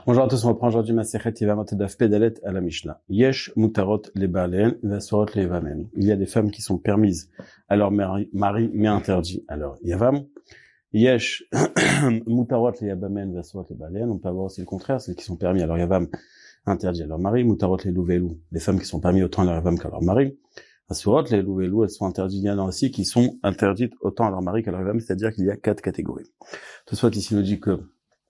Bonjour à tous, on reprend aujourd'hui Masechet Yevamot Daf Pedalet à la Mishnah. Yesh mutarot le baalen vasorot le yavamen. Il y a des femmes qui sont permises à leur mari, mais interdit à leur yavam. Yesh mutarot le yavamen vasorot le baalen. On peut avoir aussi le contraire, celles qui sont permises à leur yavam, interdit à leur mari. Mutarot le louvelu. Les femmes qui sont permises autant à leur yavam qu'à leur mari. Vasorot le louvelu, elles sont interdites. Il y en a aussi qui sont interdites autant à leur mari qu'à leur yavam, c'est-à-dire qu'il y a 4 catégories. Toutefois, ici nous dit que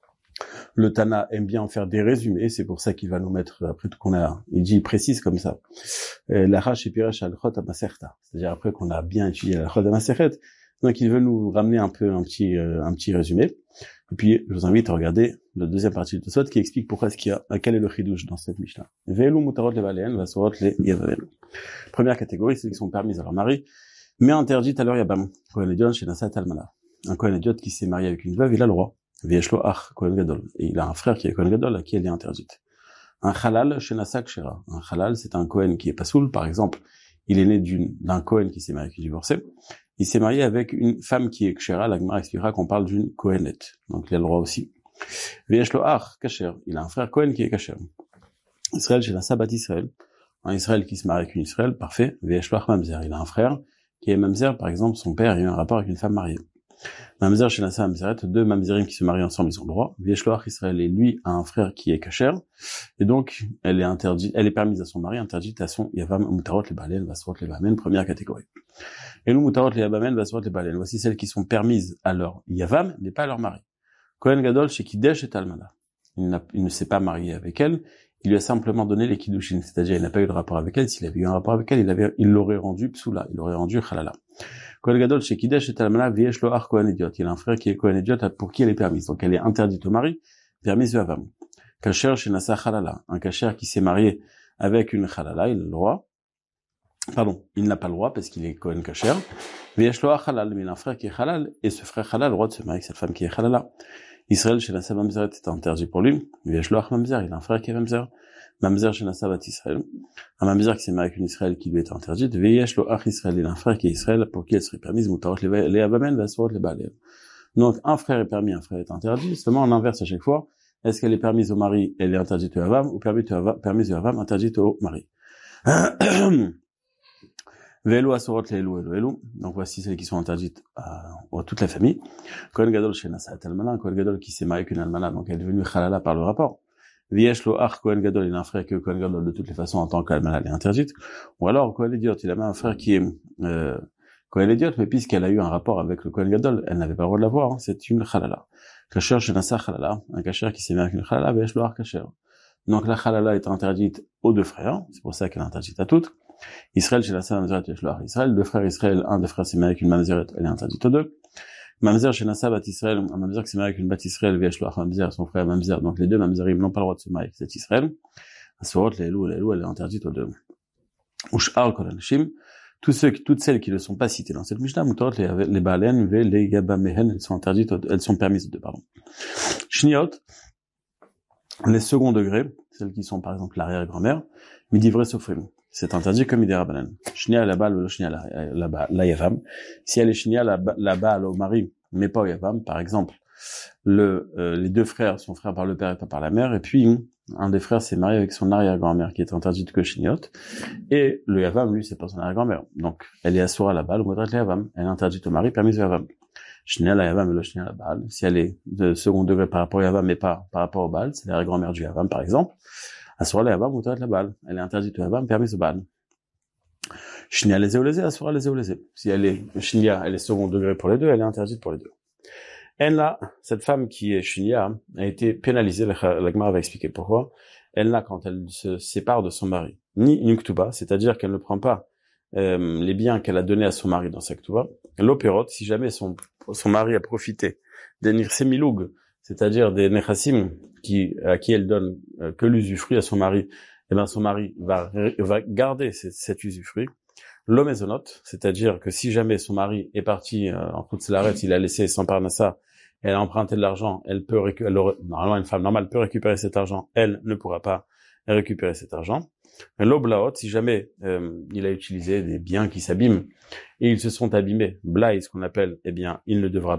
le Tana aime bien en faire des résumés, c'est pour ça qu'il va nous mettre, après tout il précise comme ça. L'Achash et Piresh al-Chot à-Maserta. C'est-à-dire après qu'on a bien étudié la Chot à-Maseret. Donc il veut nous ramener un petit résumé. Et puis, je vous invite à regarder la deuxième partie de Tosot qui explique pourquoi quel est le chidouche dans cette Mishnah. Ve'elu mutarot levaleen vasorot le yavaven. Première catégorie, c'est ceux qui sont permises à leur mari, mais interdites à leur yabam. Kohen Edion chez Nasa Talmana. Un Kohen Ediot qui s'est marié avec une veuve, il a le droit. V'yeshlo ach Kohen Gadol. Et il a un frère qui est Kohen Gadol, à qui elle est interdite. Un halal chez Nasa Kshera. Un halal, c'est un Kohen qui est pas soul, par exemple. Il est né d'un Kohen qui s'est marié, qui est divorcé. Il s'est marié avec une femme qui est Kshera. La Gemara expliquera qu'on parle d'une Kohenet. Donc il a le droit aussi. V'yeshlo ach Kasher. Il a un frère Kohen qui est Kasher. Israël chez Nasa Bat Israël. Un Israël qui se marie avec une Israël, parfait. V'yeshlo ach Mamzer. Il a un frère qui est Mamzer, par exemple, son père a eu un rapport avec une femme mariée. Mamzer chez Nasa Mamzeret, deux Mamzerim qui se marient ensemble, ils ont le droit. V'yeshloach Israël, et lui a un frère qui est kasher, et donc elle est permise à son mari, interdite à son yavam mutarot le balen, vasorot le bamen, première catégorie. Et nous mutarot le yabamen, vasorot le balen, voici celles qui sont permises à leur yavam, mais pas à leur mari. Kohen Gadol chez Kidesh et Talmana. Il ne s'est pas marié avec elle, il lui a simplement donné les kiddushin, c'est-à-dire il n'a pas eu de rapport avec elle. S'il avait eu un rapport avec elle, il l'aurait rendu psoula, il l'aurait rendu chalala. Kohen Gadol chez Kidesh et Talmana v'yesh lo ach Kohen Ediot. Il a un frère qui est Kohen Ediot pour qui elle est permise. Donc elle est interdite au mari, permise au avam. Kasher chez Nasa chalala. Un kasher qui s'est marié avec une chalala, il a le droit. Pardon, il n'a pas le droit parce qu'il est Kohen kasher. V'yesh lo ach halal. Mais il a un frère qui est halal et ce frère halal a le droit de se marier avec cette femme qui est halala. Israël chez Nasa Mamzeret est interdit pour lui. V'yesh lo ach Mamzer. Il a un frère qui est Mamzer. Mamzer chez Nasa Bat Israël. Un Mamzer qui s'est marié avec une Israël qui lui est interdite. V'yesh lo ach Israël. Il a un frère qui est Israël pour qui elle serait permise. Mutarot le yavamen vasorot le baalen. Donc, un frère est permis, un frère est interdit. Seulement, on inverse à chaque fois. Est-ce qu'elle est permise au mari, elle est interdite au yavam, ou permise au yavam, interdite au mari? Ve'elu asorot le elu. Donc, voici celles qui sont interdites à toute la famille. Kohen Gadol chez Nasa Talmana. Kohen Gadol qui s'est marié avec une almana, donc elle est devenue chalala par le rapport. V'yesh lo ach Kohen Gadol, il a un frère que Kohen Gadol de toutes les façons en tant qu'almana elle est interdite. Ou alors Kohen Ediot, il a même un frère qui est Kohen Ediot, mais puisqu'elle a eu un rapport avec le Kohen Gadol, elle n'avait pas le droit de l'avoir, hein, c'est une chalala. Kasher chez Nasa chalala, un kasher qui s'est marié avec une chalala, v'yesh lo ach kasher. Donc la chalala est interdite aux deux frères, c'est pour ça qu'elle est interdite à toutes. Israël chez Nasa Mamzeret v'yesh lo ach Israël, deux frères Israël, un des frères s'est marié avec une Mamzeret, elle est interdite aux deux. Mamzer chez Nasa Bat Israël, un Mamzer qui s'est marié avec une Bat Israël, v'yesh lo ach Mamzer, son frère Mamzer, donc les deux Mamzerim n'ont pas le droit de se marier avec cette Israël. Asorot le elu, elle est interdite aux deux. Ush'ar kol hanashim, toutes celles qui ne sont pas citées dans cette Mishnah, mutarot les baalen ve les yabamehen, elles sont permises aux deux, pardon. Shniot, les second degrés, celles qui sont par exemple l'arrière-grand-mère, midivre sofrim. C'est interdit comme idéra banan. Shnia la baal ou shnia la yavam. Si elle est shnia la baal au mari, mais pas au yavam, par exemple, les deux frères sont frères par le père et pas par la mère, et puis un des frères s'est marié avec son arrière-grand-mère qui est interdite que shniot, et le yavam, lui, c'est pas son arrière-grand-mère. Donc, elle est assoura la baal ou modrat la yavam. Elle est interdite au mari, permise au yavam. Shnia la yavam et le shnia la baal. Si elle est de second degré par rapport au yavam, mais pas par rapport au baal, c'est l'arrière-grand-mère du yavam, par exemple. Asura la yavam, mutarot la baal. Elle est interdite au yavam, permise au baal. Shnia les eulezé, asura les eulezé. Si elle est shnia, elle est second degré pour les deux, elle est interdite pour les deux. Elle là, cette femme qui est shnia, a été pénalisée, la Gemara va expliquer pourquoi. Elle là, quand elle se sépare de son mari, ni une ktuba, c'est-à-dire qu'elle ne prend pas les biens qu'elle a donnés à son mari dans sa ktuba. L'opérote, si jamais son mari a profité des nirsémiloug, c'est-à-dire des nechassim à qui elle donne que l'usufruit à son mari, eh ben son mari va garder cet usufruit. L'omezonot, c'est-à-dire que si jamais son mari est parti en route l'arrête, il a laissé sans parnassa, elle a emprunté de l'argent, normalement une femme normale peut récupérer cet argent, elle ne pourra pas récupérer cet argent. L'oblaot, si jamais il a utilisé des biens qui s'abîment et ils se sont abîmés, blaï, ce qu'on appelle, eh bien, il ne devra pas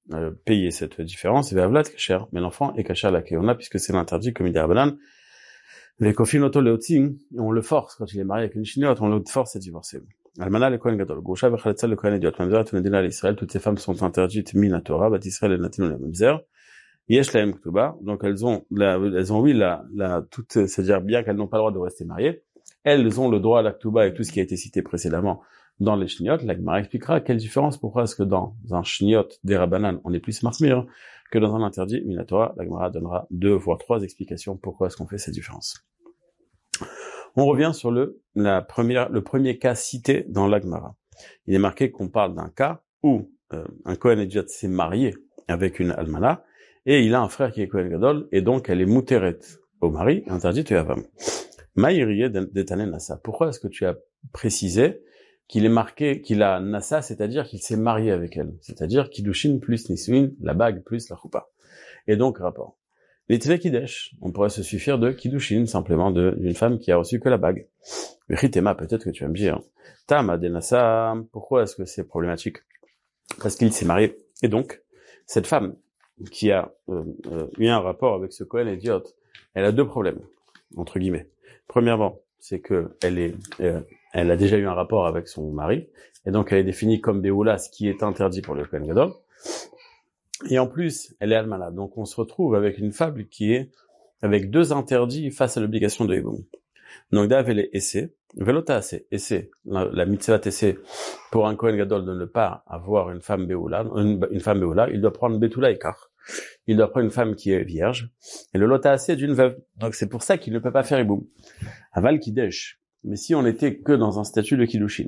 payer cette différence, et Vavlat Kacher, mais l'enfant est Kacher la Keona, puisque c'est l'interdit, comme il dit Rabbanan, les Kofin Oto Leotzing, on le force, quand il est marié avec une chinoise, on le force à divorcer. Almana le Kohen Gadol, Gosha Vechaletsal le Kohen Idiot, Mamzer, Tunedina à l'Israël, toutes ces femmes sont interdites, Mina Torah, Bat Israël et Natin le Mamzer, Yesh Laem Ktuba, donc elles ont toutes, c'est-à-dire bien qu'elles n'ont pas le droit de rester mariées, elles ont le droit à la Ktuba et tout ce qui a été cité précédemment dans les Shniot. La Gemara expliquera quelle différence, pourquoi est-ce que dans un Shniot des Rabbanan, on est plus marmire que dans un interdit Minatora. La Gemara donnera 2 voire 3 explications pourquoi est-ce qu'on fait cette différence. On revient sur le premier cas cité dans la Gemara. Il est marqué qu'on parle d'un cas où un Kohen Idiot s'est marié avec une Almana, et il a un frère qui est Kohen Gadol, et donc elle est mouteret au mari, interdite à Yavam. Maïriye d'Etanen Nassa. Pourquoi est-ce que tu as précisé qu'il est marqué qu'il a Nassa, c'est-à-dire qu'il s'est marié avec elle, c'est-à-dire Kiddushin plus Nisuin, la bague plus la choupa. Et donc rapport. Les Kidesh, on pourrait se suffire de Kiddushin, simplement d'une femme qui a reçu que la bague. Ritema, peut-être que tu vas me dire, Tama de Nassa, pourquoi est-ce que c'est problématique? Parce qu'il s'est marié. Et donc, cette femme qui a eu un rapport avec ce Kohen Idiot, elle a 2 problèmes, entre guillemets. Premièrement, c'est que elle a déjà eu un rapport avec son mari, et donc elle est définie comme Béoula, ce qui est interdit pour le Kohen Gadol. Et en plus, elle est almana. Donc on se retrouve avec une femme qui est avec 2 interdits face à l'obligation de Eboum. Donc Dav elle est essai, Velota essai, la mitzvah essai pour un Kohen Gadol de ne pas avoir une femme Béoula, il doit prendre Betula et Kar. Il doit prendre une femme qui est vierge, et le lota assez d'une veuve. Donc c'est pour ça qu'il ne peut pas faire Iboum. Aval Kidesh. Mais si on était que dans un statut de Kiddushin,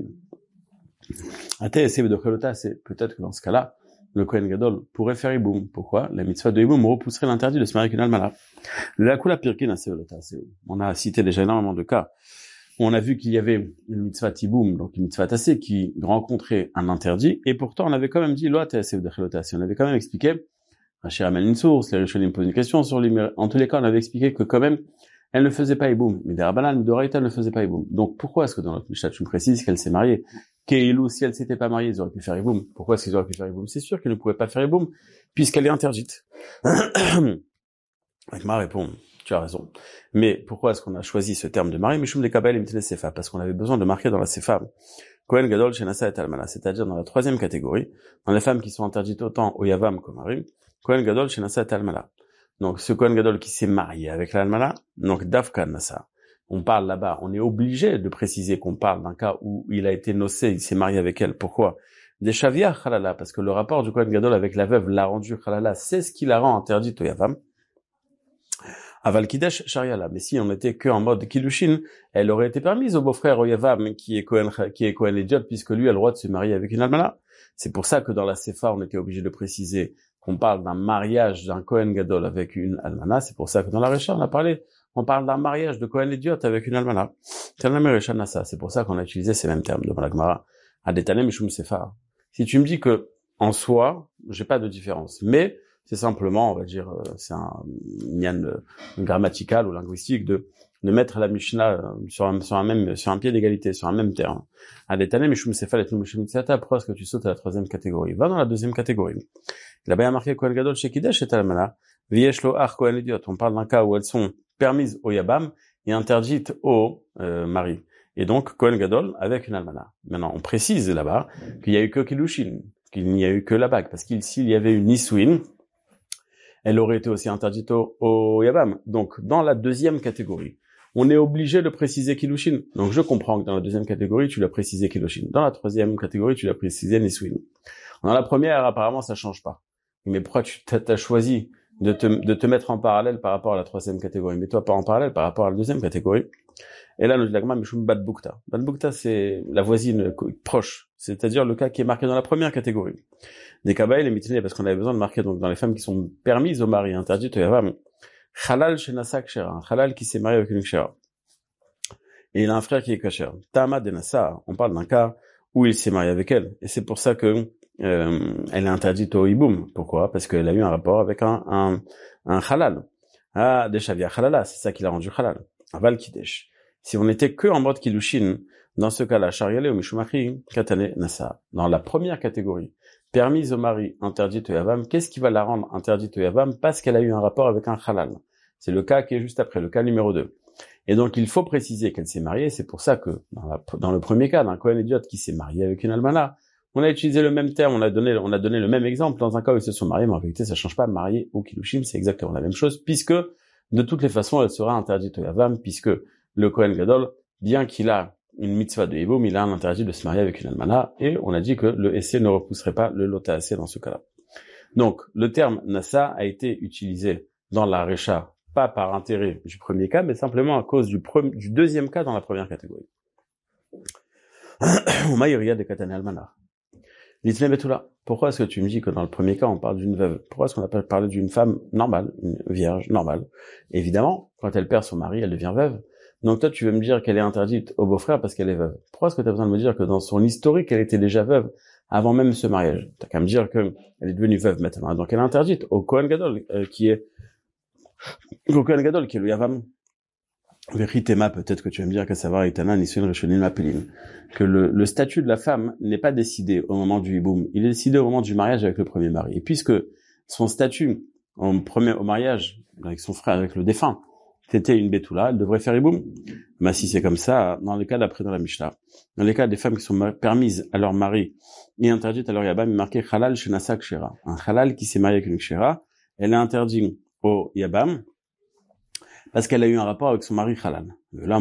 peut-être que dans ce cas-là, le Kohen Gadol pourrait faire Iboum. Pourquoi? La mitzvah de Iboum repousserait l'interdit de se marier avec une almana. La Kula Pirkin, on a cité déjà énormément de cas. On a vu qu'il y avait une mitzvah Tiboum, donc une mitzvah tassé, qui rencontrait un interdit, et pourtant on avait quand même dit on avait quand même expliqué, Rachir amène une source, les Rishonim posent une question sur lui, en tous les cas on avait expliqué que quand même elle ne faisait pas Iboum, mais des Rabbanan, mais de Raïta ne faisait pas Iboum. Donc pourquoi est-ce que dans notre Mishnah tu me précises qu'elle s'est mariée? Keilou, si elle s'était pas mariée, ils auraient pu faire Iboum. Pourquoi est-ce qu'ils auraient pu faire Iboum? C'est sûr qu'ils ne pouvaient pas faire Iboum, puisqu'elle est interdite. Agma répond, tu as raison. Mais pourquoi est-ce qu'on a choisi ce terme de mari? Mishum de Kabbalah et Sefa, parce qu'on avait besoin de marquer dans la Sefa Kohen Gadol chez Nassa et Almana, c'est-à-dire dans la 3e catégorie, dans les femmes qui sont interdites autant au Yavam qu'au mari, Kohen Gadol chez Nassa et Almana. Donc ce Kohen Gadol qui s'est marié avec l'Almana, donc Davka Nassa. On parle là-bas, on est obligé de préciser qu'on parle d'un cas où il a été nocé, il s'est marié avec elle. Pourquoi? Des Shavia Khalala, parce que le rapport du Kohen Gadol avec la veuve l'a rendu Khalala, c'est ce qui la rend interdite au Yavam. Aval Kidesh Shariala. Mais si on était que en mode Kiddushin, elle aurait été permise au beau-frère au Yavam, qui est Kohen Idiot, puisque lui a le droit de se marier avec une Almana. C'est pour ça que dans la Sefa, on était obligé de préciser qu'on parle d'un mariage d'un Kohen Gadol avec une Almana. C'est pour ça que dans la Recha, on parle d'un mariage de Kohen Idiot avec une Almana. C'est pour ça qu'on a utilisé ces mêmes termes devant la Gemara. Adetanem Mishum Sefa. Si tu me dis que, en soi, j'ai pas de différence, mais c'est simplement, on va dire, c'est un nian grammatical ou linguistique de mettre la Mishnah sur un pied d'égalité, sur un même terme. Adetanem Mishum Sefa et Mishum Tzata. Pourquoi est-ce que tu sautes à la 3e catégorie? Va dans la 2e catégorie. Là-bas, il y a marqué Kohen Gadol chez Kidesh et Almana. Vieshlo Ar Kohen Idiot. On parle d'un cas où elles sont permises au Yabam et interdites au mari. Et donc, Kohen Gadol avec une Almana. Maintenant, on précise là-bas qu'il y a eu que Kiddushin, qu'il n'y a eu que la bague. Parce qu'il s'il y avait une Nisuin, elle aurait été aussi interdite au Yabam. Donc, dans la 2e catégorie, on est obligé de préciser Kiddushin. Donc, je comprends que dans la 2e catégorie, tu l'as précisé Kiddushin. Dans la 3e catégorie, tu l'as précisé Nisuin. Dans la première, apparemment, ça change pas. Mais pourquoi tu t'as choisi de te mettre en parallèle par rapport à la 3e catégorie, mais toi pas en parallèle par rapport à la 2e catégorie? Et là, nous dit l'agma mishum bat bukta. Bat bukta, c'est la voisine proche, c'est-à-dire le cas qui est marqué dans la première catégorie. Des kabaïl et mitinés, parce qu'on avait besoin de marquer donc dans les femmes qui sont permises au mari, interdites au yavam, halal shenasa kshera, un halal qui s'est marié avec une kshera. Et il a un frère qui est kasher. Tama de Nassa, on parle d'un cas où il s'est marié avec elle, et c'est pour ça que elle est interdite au hiboum. Pourquoi? Parce qu'elle a eu un rapport avec un halal. Ah, des shavia halala, c'est ça qui l'a rendu halal. Aval kidesh. Si on était que en mode kiddushin, dans ce cas-là, shariale ou mishumachi, katane nasa. Dans la première catégorie, permise au mari, interdite au yavam, qu'est-ce qui va la rendre interdite au yavam? Parce qu'elle a eu un rapport avec un halal. C'est le cas qui est juste après, le cas numéro 2. Et donc, il faut préciser qu'elle s'est mariée. C'est pour ça que, dans le premier cas, d'un Kohen Idiot qui s'est marié avec une almana, on a utilisé le même terme, on a donné le même exemple dans un cas où ils se sont mariés, mais en réalité, ça change pas, marié ou kiddushin, c'est exactement la même chose, puisque, de toutes les façons, elle sera interdite au yavam, puisque le Kohen Gadol, bien qu'il a une mitzvah de hiboum, il a un interdit de se marier avec une almana, et on a dit que le essai ne repousserait pas le lota essai dans ce cas-là. Donc, le terme nassa a été utilisé dans la recha, pas par intérêt du premier cas, mais simplement à cause du deuxième cas dans la première catégorie. Pourquoi est-ce que tu me dis que dans le premier cas, on parle d'une veuve? Pourquoi est-ce qu'on n'a pas parlé d'une femme normale, une vierge normale? Évidemment, quand elle perd son mari, elle devient veuve. Donc toi, tu veux me dire qu'elle est interdite au beau-frère parce qu'elle est veuve. Pourquoi est-ce que tu as besoin de me dire que dans son historique, elle était déjà veuve avant même ce mariage? T'as qu'à me dire qu'elle est devenue veuve maintenant. Donc elle est interdite au Kohen Gadol, qui est le Yavam. Veritema, peut-être que tu vas me dire que ça va Itana Nisun Rishonim Mapelim, que le statut de la femme n'est pas décidé au moment du hiboum, il est décidé au moment du mariage avec le premier mari. Et puisque son statut au mariage avec son frère, avec le défunt, c'était une bétoula, elle devrait faire hiboum. Mais si c'est comme ça, dans le cas d'après dans la Mishnah, dans les cas des femmes qui sont permises à leur mari et interdites à leur yabam, il est marqué halal shenasa kshera. Un halal qui s'est marié avec une kshera, elle est interdite au yabam, parce qu'elle a eu un rapport avec son mari halal. Là,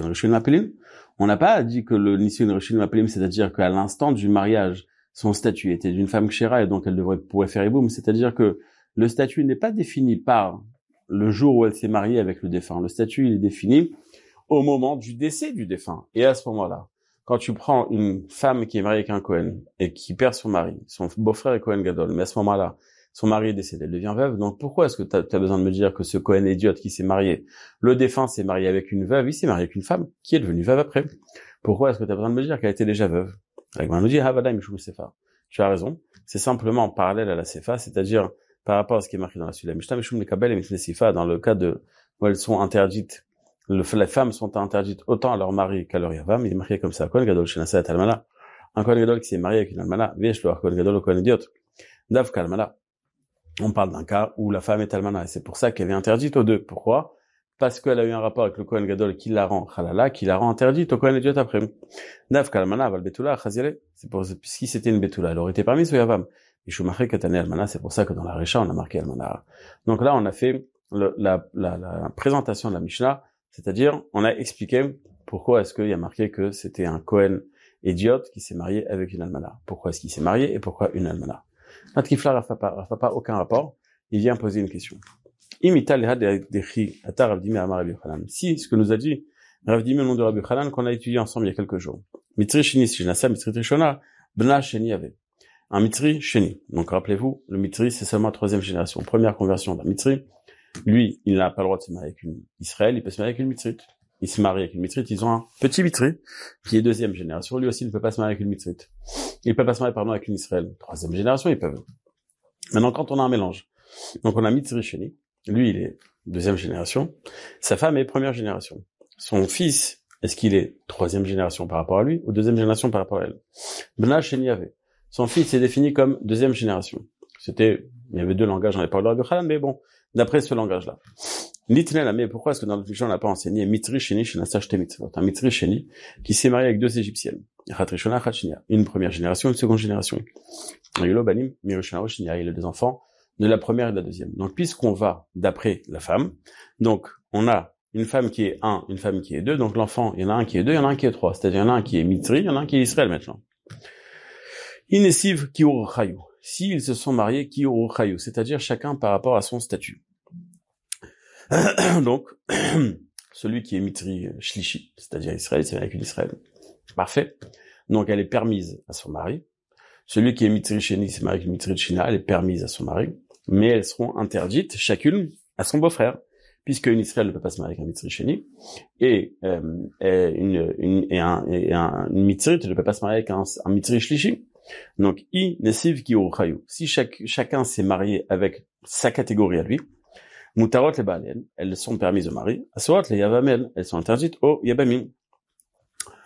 on n'a pas dit que le Nisun Rishonim Mapelim, c'est-à-dire qu'à l'instant du mariage, son statut était d'une femme kshera et donc elle pourrait faire hiboum. C'est-à-dire que le statut n'est pas défini par le jour où elle s'est mariée avec le défunt. Le statut, il est défini au moment du décès du défunt. Et à ce moment-là, quand tu prends une femme qui est mariée avec un Kohen et qui perd son mari, son beau-frère est Kohen Gadol, mais à ce moment-là, son mari est décédé, elle devient veuve. Donc pourquoi est-ce que tu as besoin de me dire que ce Kohen idiote qui s'est marié, le défunt s'est marié avec une veuve, il s'est marié avec une femme qui est devenue veuve après? Pourquoi est-ce que tu as besoin de me dire qu'elle était déjà veuve? La nous dit Sefa. Tu as raison. C'est simplement en parallèle à la Sefa, c'est-à-dire par rapport à ce qui est marqué dans la suite de la Mishnah, Mishum Nekabel et Mishum Sefa, dans le cas où elles sont interdites, les femmes sont interdites autant à leur mari qu'à leur yavam, il est marqué comme ça. Kohen Gadol Shenasa et Almana. Un Kohen Gadol qui s'est marié avec une almana, Vesh le Kohen Gadol au Kohen idiot. Dav Kalmana. On parle d'un cas où la femme est almana, et c'est pour ça qu'elle est interdite aux deux. Pourquoi? Parce qu'elle a eu un rapport avec le Kohen Gadol qui la rend halala, qui la rend interdite au Kohen idiot après. Dav Kalmana, Val Betula, Chazile. Puisque c'était une Betula, elle aurait été permise au yavam. Ishumachre Katane Almana, c'est pour ça que dans la Recha, on a marqué Almana. Donc là, on a fait la présentation de la Mishnah, c'est-à-dire, on a expliqué pourquoi est-ce qu'il y a marqué que c'était un Kohen idiote qui s'est marié avec une Almana. Pourquoi est-ce qu'il s'est marié et pourquoi une Almana? Matkifla Rafa pas aucun rapport, il vient poser une question. Imita leha dechi ata Rav Dimi amar Rabbi Yochanan. Si, ce que nous a dit Rav Dimi au nom de Rabbi Yochanan, qu'on a étudié ensemble il y a quelques jours. Mitri sheni shenasa, mitri trishona, bna sheni ave. Un mitri sheni. Donc rappelez-vous, le mitri c'est seulement la troisième génération. Première conversion d'un mitri. Lui, il n'a pas le droit de se marier avec une Israël, il peut se marier avec une mitrite. Il se marie avec une mitrite, ils ont un petit mitri, qui est deuxième génération. Lui aussi, il ne peut pas se marier avec une mitrite. Il peut pas se marier, avec une Israël. Troisième génération, ils peuvent. Maintenant, quand on a un mélange, donc on a mitri sheni, lui, il est deuxième génération. Sa femme est première génération. Son fils, est-ce qu'il est troisième génération par rapport à lui, ou deuxième génération par rapport à elle? Bna sheni ave. Son fils est défini comme deuxième génération. Il y avait deux langages dans les paroles de Rabbi Yochanan, mais bon, d'après ce langage-là. Nitnel, mais pourquoi est-ce que dans le fichier on n'a pas enseigné Mitri Sheni Shenasa Shte Mitzvot? Un Mitri Sheni qui s'est marié avec deux Égyptiennes. Une première génération, une seconde génération. Il y a deux enfants de la première et de la deuxième. Donc, puisqu'on va d'après la femme, donc, on a une femme qui est un, une femme qui est deux, donc l'enfant, il y en a un qui est deux, il y en a un qui est trois. C'est-à-dire, il y en a un qui est Mitri, il y en a un qui est Israël maintenant. Inesiv Kiur Chayou. S'ils se sont mariés Kiur Chayou, c'est-à-dire chacun par rapport à son statut. Donc, celui qui est Mitri Shlishi, c'est-à-dire Israël, c'est avec une Israël. Parfait. Donc, elle est permise à son mari. Celui qui est Mitri Sheni, c'est avec une Mitri Shina, elle est permise à son mari. Mais elles seront interdites, chacune, à son beau-frère. Puisque une Israël ne peut pas se marier avec un Mitri Sheni. Et une Mitri ne peut pas se marier avec un Mitri Shlishi. Donc, Nesiv Ki Urchayu. Si chacun s'est marié avec sa catégorie à lui, Mutarot les Baalel, elles sont permises au mari. Aswat les Yavamel, elles sont interdites au Yabamim.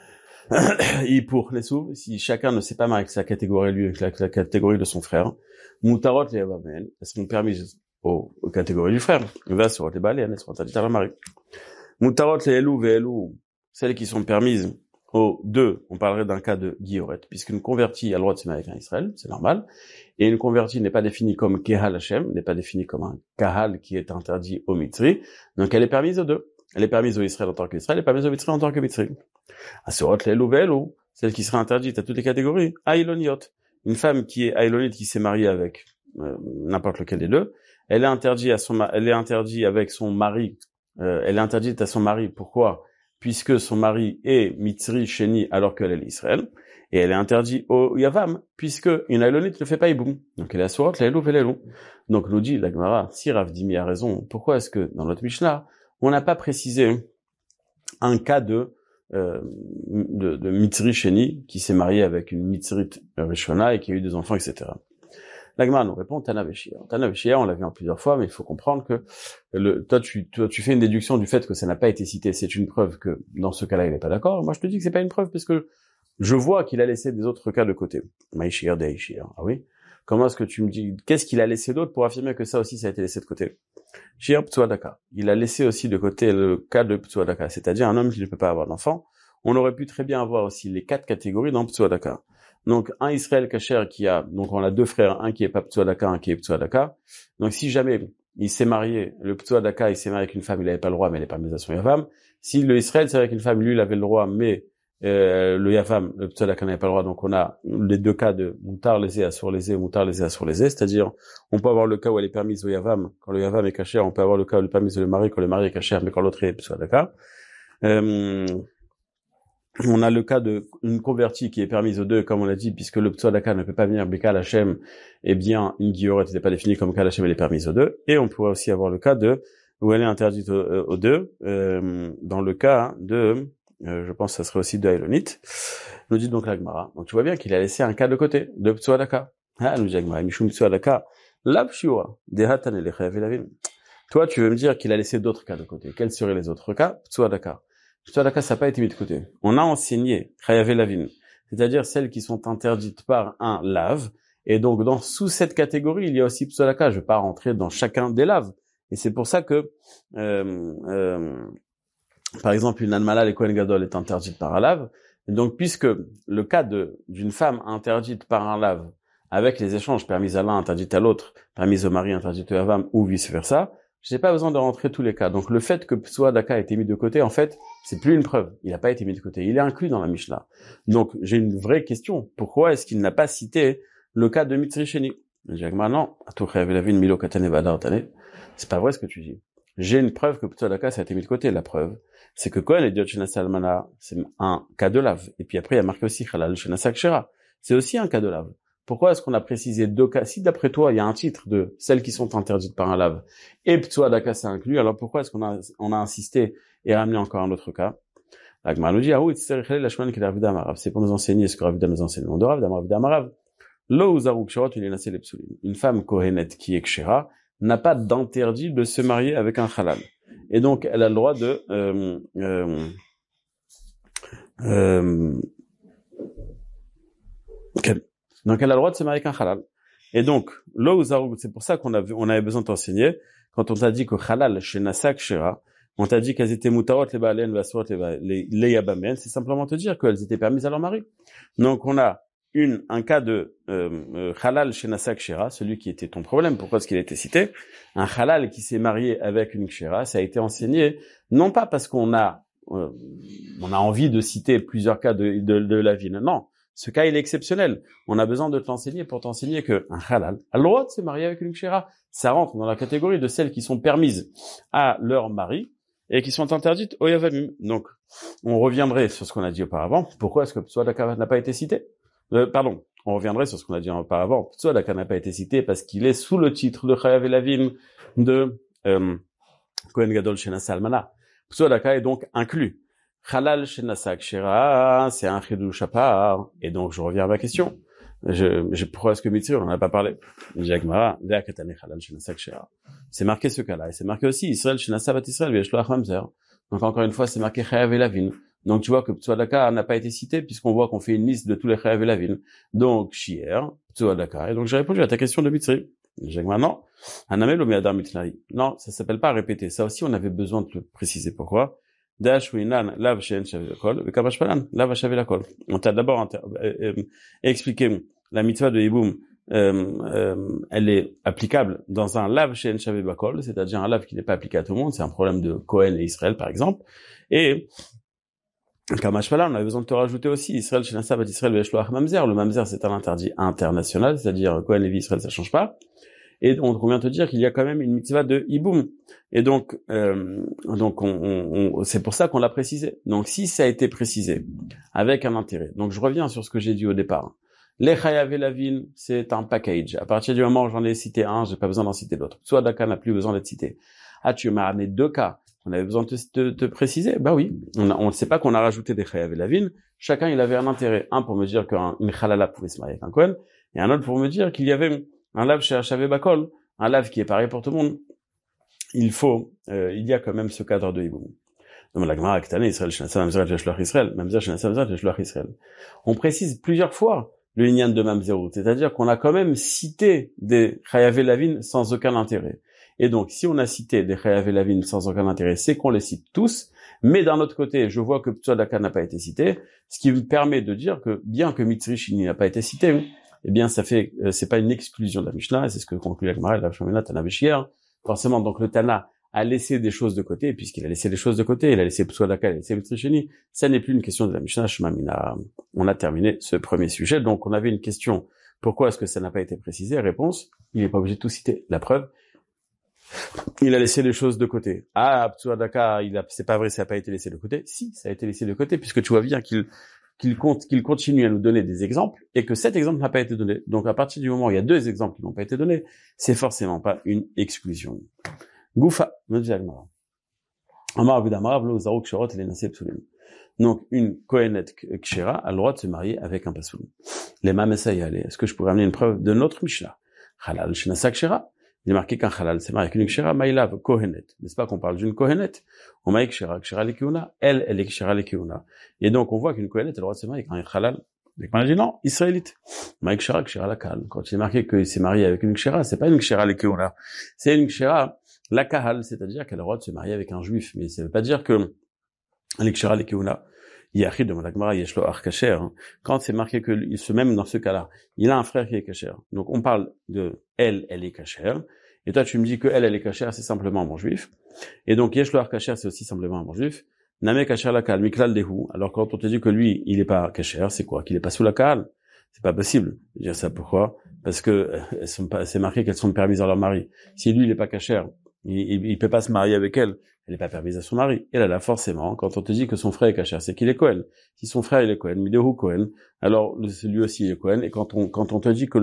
Et pour les sous, si chacun ne s'est pas marié avec sa catégorie lui, avec la catégorie de son frère, mutarot les avamen, elles seront permises aux catégories du frère. Va sur les balais, elles seront interdites à la mariée. Mutarot les elou ve'elou, celles qui sont permises aux deux, on parlerait d'un cas de guilloret, puisqu'une convertie a le droit de se marier avec un Israël, c'est normal, et une convertie n'est pas définie comme Kehal Hashem, n'est pas définie comme un Kahal qui est interdit au Mitri, donc elle est permise aux deux. Elle est permise au Israël en tant qu'Israël, elle est permise au Mitri en tant que Mitri. Asurot le'elu ve'elu, celle qui sera interdite à toutes les catégories, Ailoniot, une femme qui est Ailonite qui s'est mariée avec n'importe lequel des deux, elle est interdite avec son mari, elle est interdite à son mari, pourquoi? Puisque son mari est Mitzri Sheni alors qu'elle est l'Israël, et elle est interdite au Yavam, puisque une Ailonite ne fait pas Iboum. Donc elle est Asurot le'elu ve'elu. Donc nous dit la Gemara, si Rav Dimi a raison, pourquoi est-ce que dans notre Mishnah, on n'a pas précisé un cas de Mitzri Sheni qui s'est marié avec une Mitzrit Rishona et qui a eu des enfants, etc. La Gemara nous répond Tana Veshia. Tana Veshia, on l'a vu en plusieurs fois, mais il faut comprendre que toi, tu fais une déduction du fait que ça n'a pas été cité. C'est une preuve que dans ce cas-là, il n'est pas d'accord. Moi, je te dis que c'est pas une preuve parce que je vois qu'il a laissé des autres cas de côté. Maïshir, Deishir. Ah oui? Comment est-ce que tu me dis, qu'est-ce qu'il a laissé d'autre pour affirmer que ça aussi, ça a été laissé de côté? Shir Ptsuadaka. Il a laissé aussi de côté le cas de Ptsuadaka, c'est-à-dire un homme qui ne peut pas avoir d'enfant. On aurait pu très bien avoir aussi les 4 catégories dans Ptsuadaka. Donc, un Israël Kacher donc on a 2 frères, un qui est pas Ptsuadaka, un qui est Ptsuadaka. Donc, si jamais il s'est marié, le Ptsuadaka, il s'est marié avec une femme, il n'avait pas le droit, mais elle est permise à son Yavam. Si le Israël s'est marié avec une femme, lui, il avait le droit, mais le Yavam, le Ptsuadaka n'avait pas le droit, donc on a les 2 cas de Moutar lésé, Assur lésé, Moutar lésé, Assur lésé, c'est-à-dire, on peut avoir le cas où elle est permise au Yavam, quand le Yavam est Kacher, on peut avoir le cas où elle est permise au mari, quand le mari est Kacher, mais quand l'autre est Ptsuadaka. On a le cas de une convertie qui est permise aux deux, comme on l'a dit, puisque le Ptsuadaka ne peut pas venir Bekal Hashem, eh bien, une guilloret n'est pas définie comme Kal Hashem, elle est permise aux deux. Et on pourrait aussi avoir le cas de, où elle est interdite aux deux, dans le cas de, je pense que ça serait aussi de Ailonite. Nous dit donc la Gemara. Donc tu vois bien qu'il a laissé un cas de côté, de Ptsuadaka. Ah, nous dit la Gemara, Mishum Ptsuadaka, Labshua, Dehatan Elechev Elavin. Toi, tu veux me dire qu'il a laissé d'autres cas de côté. Quels seraient les autres cas? Ptsuadaka. Ptsuadaka, ça n'a pas été mis de côté. On a enseigné Chayav Elavin, c'est-à-dire celles qui sont interdites par un lave. Et donc, sous cette catégorie, il y a aussi Ptsuadaka. Je ne vais pas rentrer dans chacun des laves. Et c'est pour ça que, par exemple, une Anmala, les Kohen Gadol, est interdite par un lave. Et donc, puisque le cas d'une femme interdite par un lave, avec les échanges permis à l'un, interdit à l'autre, permis au mari, interdit au Yavam, ou vice-versa, je n'ai pas besoin de rentrer tous les cas. Donc, le fait que Ptsuadaka a été mis de côté, en fait, c'est plus une preuve. Il n'a pas été mis de côté. Il est inclus dans la Mishnah. Donc, j'ai une vraie question. Pourquoi est-ce qu'il n'a pas cité le cas de Mitzri Sheni? Je dis, non, c'est pas vrai ce que tu dis. J'ai une preuve que Ptsuadaka, ça a été mis de côté. La preuve, c'est que Kohen et Diot Shenasa Almana, c'est un cas de lave. Et puis après, il y a marqué aussi Halal Shenasa Kshera. C'est aussi un cas de lave. Pourquoi est-ce qu'on a précisé 2 cas? Si d'après toi, il y a un titre de celles qui sont interdites par un lave et Ptsuadaka c'est inclus, alors pourquoi est-ce qu'on a insisté et ramené encore un autre cas? La Gemara nous dit, c'est pour nous enseigner ce que Rav Dam nous enseigne. De Rav Dam, une femme kohénette qui est kshera n'a pas d'interdit de se marier avec un halal. Et donc, elle a le droit de donc elle a le droit de se marier avec un halal. Et donc, c'est pour ça qu'on avait besoin de t'enseigner. Quand on t'a dit que halal chez Nasak Shera, on t'a dit qu'elles étaient mutarot les balen, les yabamen, c'est simplement te dire qu'elles étaient permises à leur mari. Donc on a un cas de halal chez Nasak Shera, celui qui était ton problème. Pourquoi est-ce qu'il a été cité? Un halal qui s'est marié avec une kshera, ça a été enseigné non pas parce qu'on a envie de citer plusieurs cas de la vie, non. Ce cas, il est exceptionnel. On a besoin de t'enseigner pour t'enseigner que un halal a le droit de se marier avec une kshera. Ça rentre dans la catégorie de celles qui sont permises à leur mari et qui sont interdites au Yavamim. Donc, on reviendrait sur ce qu'on a dit auparavant. Pourquoi est-ce que Ptsuadaka n'a pas été cité? On reviendrait sur ce qu'on a dit auparavant. Ptsuadaka n'a pas été cité parce qu'il est sous le titre de Chayav Elavin de Kohen Gadol Shenasa Almana. Ptsuadaka est donc inclus. Halal Shenasa Kshera, c'est un chidouch à part. Et donc, je reviens à ma question. Pourquoi est-ce que Mitzri, on n'en a pas parlé? C'est marqué ce cas-là. Et c'est marqué aussi Israël Shenasa Bat Israël, V'yeshloach Mamzer. Donc, encore une fois, c'est marqué Chayav Elavin. Donc, tu vois que Ptsuadaka n'a pas été cité puisqu'on voit qu'on fait une liste de tous les Chayav et Lavin. Donc, Shier, Ptsuadaka. Et donc, j'ai répondu à ta question de Mitzri. J'ai dit, maintenant, Hanamel ou Miadar Mitnari. Non, ça s'appelle pas répéter. Ça aussi, on avait besoin de le préciser. Pourquoi? Lav Shen Shavé Lakol, Vekabash Palan, Lav Shavé Lakol. On t'a d'abord expliqué la mitzvah de Yiboum. Elle est applicable dans un lav Shen Shavé Bakol, c'est-à-dire un lav qui n'est pas appliqué à tout le monde. C'est un problème de Cohen et Israël, par exemple. Et Kamash Palan, on avait besoin de te rajouter aussi Israël Shenasa Bat Israël Veshloach Mamzer. Le Mamzer, c'est un interdit international, c'est-à-dire Cohen, Lévi, Israël, ça change pas. Et on vient te dire qu'il y a quand même une mitzvah de Iboum. Et donc c'est pour ça qu'on l'a précisé. Donc, si ça a été précisé avec un intérêt. Donc, je reviens sur ce que j'ai dit au départ. Les Chayav et Lavin, c'est un package. À partir du moment où j'en ai cité un, j'ai pas besoin d'en citer d'autres. Soit Daka n'a plus besoin d'être cité. Ah, tu m'as amené deux cas. On avait besoin de te préciser. Bah oui. On ne sait pas qu'on a rajouté des Chayav et Lavin. Chacun, il avait un intérêt. Un pour me dire qu'une Chalala pouvait se marier avec un Kohen. Et un autre pour me dire qu'il y avait un lav chez Shavé Bakol. Un lav qui est pareil pour tout le monde. Il y a quand même ce cadre de Iboum. Donc, la Gemara, Ketane, Israël, Shenasa, Mamzer, Jeshloach Israël. Mamzer, Shenasa, Mamzer, Jeshloach Israël. On précise plusieurs fois le Inyan de Mamzerut. C'est-à-dire qu'on a quand même cité des Chayav et Lavin sans aucun intérêt. Et donc, si on a cité des Chayav et Lavin sans aucun intérêt, c'est qu'on les cite tous. Mais d'un autre côté, je vois que Ptsuadaka n'a pas été cité, ce qui me permet de dire que, bien que Mitzri Shini n'a pas été cité, eh bien, c'est pas une exclusion de la Mishnah, et c'est ce que conclut la Gemara, la Shomena, Tana Beshier. Forcément, donc, le Tana a laissé des choses de côté, et puisqu'il a laissé des choses de côté, il a laissé Ptsuadaka, il a laissé Mitzri Shini, ça n'est plus une question de la Mishnah, Shemamina. On a terminé ce premier sujet, donc on avait une question, pourquoi est-ce que ça n'a pas été précisé? Réponse, il n'est pas obligé de tout citer. La preuve, il a laissé les choses de côté. Ah, Ptsuadaka, c'est pas vrai, ça n'a pas été laissé de côté. Si, ça a été laissé de côté, puisque tu vois bien qu'il continue à nous donner des exemples, et que cet exemple n'a pas été donné. Donc, à partir du moment où il y a deux exemples qui n'ont pas été donnés, c'est forcément pas une exclusion. Goufa, me dit Agmara. Amar Abudamar, Vlo Zarou Kshorot, et les Nasib Psulim. Donc, une Kohenet Kshera a le droit de se marier avec un Pasoul. Les Mamessa y allaient. Est-ce que je pourrais amener une preuve de notre Mishnah? Halal Shenasa Kshera. Il est marqué qu'un halal s'est marié avec une kshera, maïlav, kohenet. N'est-ce pas qu'on parle d'une kohenet? On maïk kshera, kshera lekiuna. Elle est kshera lekiuna. Et donc, on voit qu'une kohenet, elle a le droit de se marier avec un halal. Donc, on a dit non, israélite. Maïk kshera, kshera lakal. Quand il est marqué qu'il s'est marié avec une kshera, c'est pas une kshera lekiuna. C'est une kshera lakahal, c'est-à-dire qu'elle a le droit de se marier avec un juif. Mais ça veut pas dire que elle est kshera lekiuna. Yachid de Malakmara, Yeshlo Ar Kacher. Quand c'est marqué que, même dans ce cas-là, il a un frère qui est Kacher. Donc, on parle de elle est Kacher. Et toi, tu me dis que elle est Kacher, c'est simplement un bon juif. Et donc, Yeshlo Ar Kacher, c'est aussi simplement un bon juif. Name Kacher Lakal, Miklal Dehu. Alors, quand on te dit que lui, il est pas Kacher, c'est quoi? Qu'il est pas sous la Kal? C'est pas possible. Je veux dire ça pourquoi? Parce que, c'est marqué qu'elles sont permises à leur mari. Si lui, il est pas Kacher, il peut pas se marier avec elle. Elle n'est pas permise à son mari. Et là, forcément, quand on te dit que son frère est Kacher, c'est qu'il est Cohen. Si son frère, il est Cohen, Midehu Cohen, alors lui aussi il est Cohen. Et quand on te dit que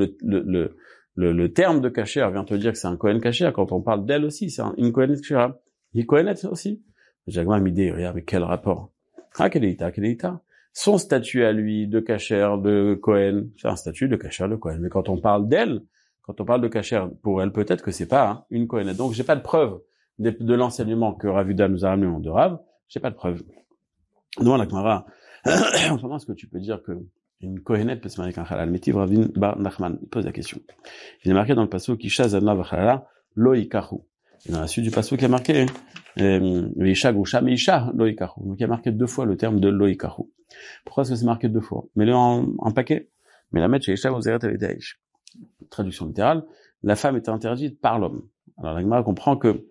le terme de Kacher vient te dire que c'est un Cohen Kacher, quand on parle d'elle aussi, c'est une Cohen Kacher. Il est Cohen aussi. Jagma Midé, regarde, avec quel rapport? Ah, Keleita. Son statut à lui de Kacher, de Cohen, c'est un statut de Kacher, de Cohen. Mais quand on parle d'elle, quand on parle de Kacher, pour elle, peut-être que c'est pas une Cohen. Donc, j'ai pas de preuve de l'enseignement que Ravuda nous a amené de Rav, j'ai pas de preuve. Non, la Gemara, comment est-ce que tu peux dire que une Kohenet peut se marier avec un halal? Métiv Ravin Bar Nachman, il pose la question. Il est marqué dans le passage qui Shazana Vachalala, Lo Ikahu. Et dans la suite du passage qui est marqué, Isha Gusha, mais Isha, Lo Ikahu. Donc il y a marqué deux fois le terme de Lo Ikahu. Pourquoi est-ce que c'est marqué deux fois? Mets-le en paquet. Mais la mettre chez Isha Guzeret Avedaish. Traduction littérale, la femme est interdite par l'homme. Alors la Gemara comprend que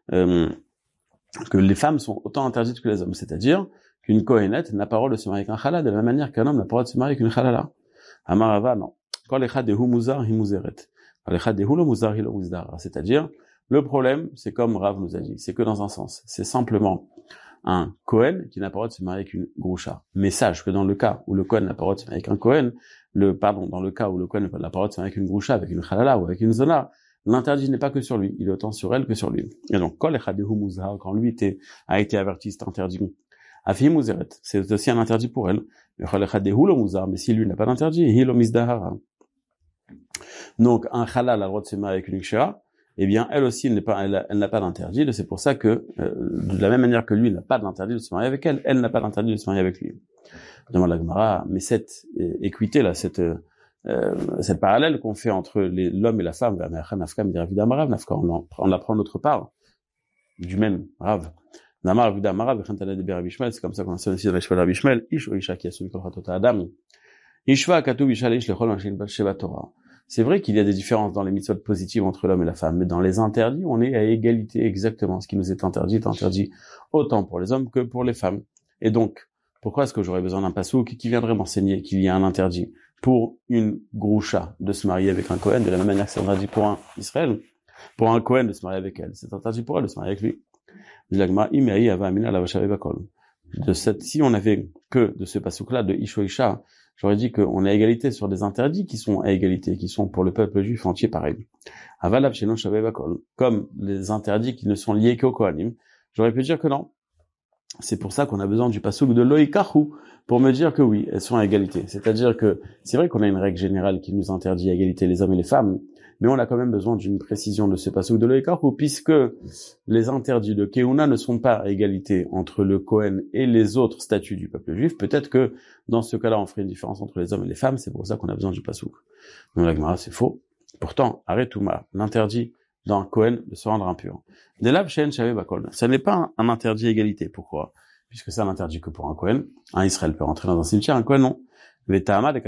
les femmes sont autant interdites que les hommes, c'est-à-dire qu'une kohenet n'a pas le droit de se marier avec un halal de la même manière qu'un homme n'a pas le droit de se marier avec une halala. Amarava, non. C'est-à-dire, le problème, c'est comme Rav nous a dit, c'est que dans un sens, c'est simplement un Kohen qui n'a pas le droit de se marier avec une Groucha. Mais sache que dans le cas où le Kohen n'a pas le droit de se marier avec un Kohen, dans le cas où le Kohen n'a pas le droit de se marier avec une Groucha, avec une halala ou avec une zona, l'interdit n'est pas que sur lui, il est autant sur elle que sur lui. Et donc, quand lui a été averti, c'est interdit. C'est aussi un interdit pour elle. Mais si lui n'a pas d'interdit, donc un halal a le droit de se marier avec une kshera, eh bien, elle aussi, elle n'a pas d'interdit. C'est pour ça que, de la même manière que lui n'a pas d'interdit de se marier avec elle, elle n'a pas d'interdit de se marier avec lui. Demande la Gemara, mais cette équité là, cette parallèle qu'on fait entre l'homme et la femme, on l'apprend d'autre part, du même Rav. C'est comme ça qu'on enseigne aussi dans Rabbi Ishmael, Ish ou Isha qui a suivi Kolchatota Adam. Ishva Katuv Ishalish Lechol Anshin Bat Sheva Torah. C'est vrai qu'il y a des différences dans les mitzvot positives entre l'homme et la femme, mais dans les interdits, on est à égalité exactement. Ce qui nous est interdit autant pour les hommes que pour les femmes. Et donc, pourquoi est-ce que j'aurais besoin d'un pasouk qui viendrait m'enseigner qu'il y a un interdit pour une groucha de se marier avec un Kohen, de la même manière que c'est interdit pour un Israël, pour un Kohen de se marier avec elle, c'est interdit pour elle de se marier avec lui. Si on avait que de ce pasouk-là, de Isha, j'aurais dit qu'on est à égalité sur des interdits qui sont à égalité, qui sont pour le peuple juif entier pareil. Comme les interdits qui ne sont liés qu'au Kohanim, j'aurais pu dire que non. C'est pour ça qu'on a besoin du pasouk de Loïkahu pour me dire que oui, elles sont à égalité. C'est-à-dire que c'est vrai qu'on a une règle générale qui nous interdit à égalité les hommes et les femmes, mais on a quand même besoin d'une précision de ce pasouk de Loïkahu, puisque les interdits de Keuna ne sont pas à égalité entre le Kohen et les autres statuts du peuple juif. Peut-être que dans ce cas-là, on ferait une différence entre les hommes et les femmes. C'est pour ça qu'on a besoin du pasouk. Donc la Gemara, c'est faux. Pourtant, Aretouma, l'interdit d'un Kohen de se rendre impur. Ça n'est pas un interdit à égalité. Pourquoi? Puisque c'est un interdit que pour un Kohen. Un Israël peut rentrer dans un cimetière, un Kohen non. Il y a marqué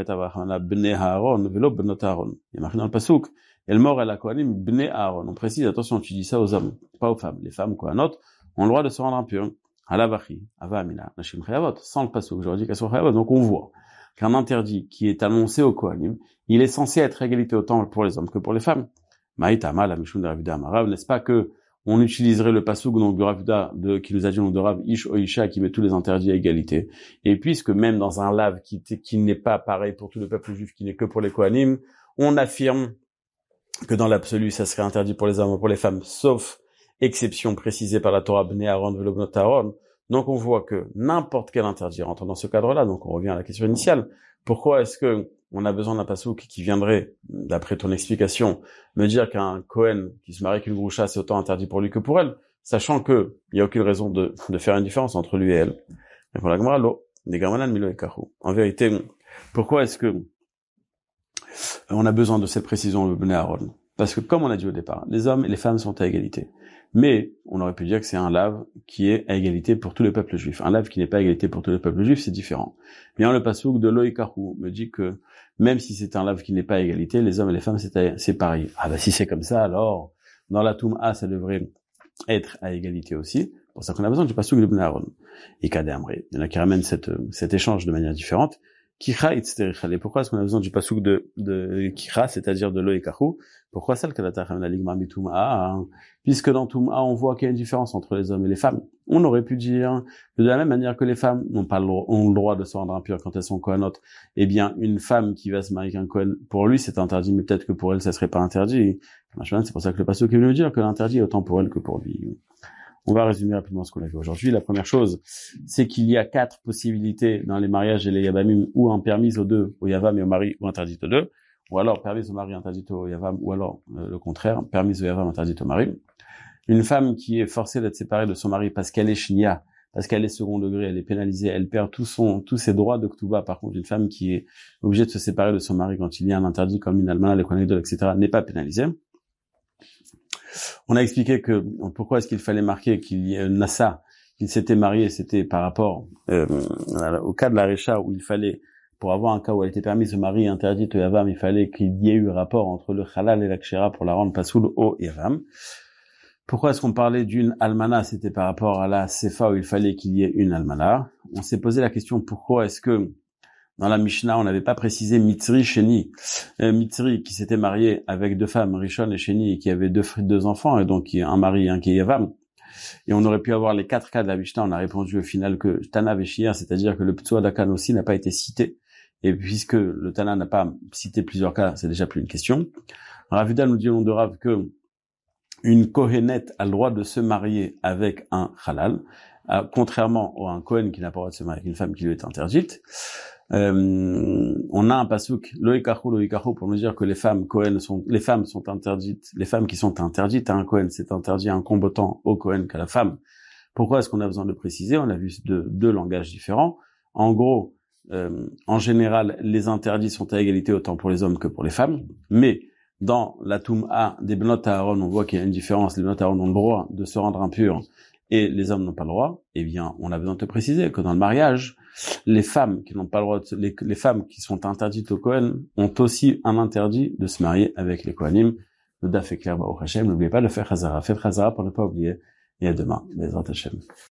dans le pasuk, El mort la Kohanim bnei Aaron. On précise, attention, tu dis ça aux hommes, pas aux femmes. Les femmes Kohanot ont le droit de se rendre impurs. Halavachi, ava amina, nashim chayavot. Sans le pasuk, j'aurais dit qu'elles sont chayavot. Donc on voit qu'un interdit qui est annoncé aux Kohanim, il est censé être à égalité autant pour les hommes que pour les femmes. Maïtama, la Mishun de Rav Yehuda Amarav, n'est-ce pas que on utiliserait le pasuk donc de Rav Yehuda qui nous a dit donc de Rav Ish Oisha qui met tous les interdits à égalité. Et puisque même dans un lave qui n'est pas pareil pour tout le peuple juif, qui n'est que pour les Kohanim, on affirme que dans l'absolu, ça serait interdit pour les hommes ou pour les femmes, sauf exception précisée par la Torah Bnei Aaron velo bnot Aaron. Donc on voit que n'importe quel interdit rentre dans ce cadre-là. Donc on revient à la question initiale. Pourquoi est-ce que on a besoin d'un pasouk qui viendrait, d'après ton explication, me dire qu'un Kohen qui se marie avec une groucha, c'est autant interdit pour lui que pour elle, sachant que il y a aucune raison de faire une différence entre lui et elle. Et pour la Gemara, en vérité, pourquoi est-ce que on a besoin de cette précision, le Bnei Aaron? Parce que, comme on a dit au départ, les hommes et les femmes sont à égalité. Mais, on aurait pu dire que c'est un lave qui est à égalité pour tous les peuples juifs. Un lave qui n'est pas à égalité pour tous les peuples juifs, c'est différent. Bien, le passouk de Loïkahu me dit que, même si c'est un lave qui n'est pas à égalité, les hommes et les femmes, c'est pareil. Ah si c'est comme ça, alors, dans la Toum'a, ça devrait être à égalité aussi. C'est pour ça qu'on a besoin du passouk de Bnei Aaron. Et Kadéamré. Il y en a qui ramènent cet échange de manière différente. Kicha itzterichale. Pourquoi est-ce qu'on a besoin du passouk de Kicha, c'est-à-dire de Loïkahu? Pourquoi ça, le Kadatachem la ligma mitum'a? Puisque dans Tum'a, on voit qu'il y a une différence entre les hommes et les femmes. On aurait pu dire que de la même manière que les femmes ont le droit de se rendre impures quand elles sont Kohanotes, eh bien, une femme qui va se marier avec un Kohen, pour lui, c'est interdit, mais peut-être que pour elle, ça serait pas interdit. C'est pour ça que le passouk est venu dire que l'interdit est autant pour elle que pour lui. On va résumer rapidement ce qu'on a vu aujourd'hui. La première chose, c'est qu'il y a 4 possibilités dans les mariages et les yavamim, ou un permis aux deux, au yavam et au mari, ou interdit aux deux, ou alors permis au mari, interdit au yavam, ou alors le contraire, permis au yavam, interdit au mari. Une femme qui est forcée d'être séparée de son mari parce qu'elle est shnia, parce qu'elle est second degré, elle est pénalisée, elle perd tous ses droits de ktuba. Par contre, une femme qui est obligée de se séparer de son mari quand il y a un interdit comme une almana, les konegdol, etc., n'est pas pénalisée. On a expliqué que pourquoi est-ce qu'il fallait marquer qu'il y ait Nassa, qu'il s'était marié, c'était par rapport au cas de la Récha où il fallait, pour avoir un cas où elle était permise de marier interdite au Yavam, il fallait qu'il y ait eu rapport entre le Halal et la Kshera pour la rendre pasoul au Yavam. Pourquoi est-ce qu'on parlait d'une almana? C'était par rapport à la Sefa où il fallait qu'il y ait une almana. On s'est posé la question pourquoi est-ce que dans la Mishnah, on n'avait pas précisé Mitzri, Sheni. Mitzri, qui s'était marié avec 2 femmes, Rishon et Sheni, et qui avait 2 enfants, et donc un mari et un Yavam. Et on aurait pu avoir les 4 cas de la Mishnah. On a répondu au final que Tana Veshir, c'est-à-dire que le Ptsua d'Akan aussi n'a pas été cité. Et puisque le Tana n'a pas cité plusieurs cas, c'est déjà plus une question. Rav Yehuda nous dit au nom de Rav que une Kohenet a le droit de se marier avec un halal. Contrairement à un Cohen qui n'a pas le droit de se marier avec une femme qui lui est interdite, on a un pasuk loïkachu pour nous dire que les femmes sont interdites, les femmes qui sont interdites à un Cohen, c'est interdit à un combattant au Cohen qu'à la femme. Pourquoi est-ce qu'on a besoin de le préciser? On a vu deux langages différents. En gros, en général, les interdits sont à égalité autant pour les hommes que pour les femmes, mais dans la Toum'a des Benot Aaron, on voit qu'il y a une différence. Les Benot Aaron ont le droit de se rendre impurs et les hommes n'ont pas le droit. Eh bien, on a besoin de te préciser que dans le mariage, les femmes qui n'ont pas le droit les femmes qui sont interdites au Kohen ont aussi un interdit de se marier avec les Kohanim. Le daf est clair, Baruch Hashem. N'oubliez pas de faire Chazara. Faites Chazara pour ne pas oublier. Et à demain, Bezrat Hashem.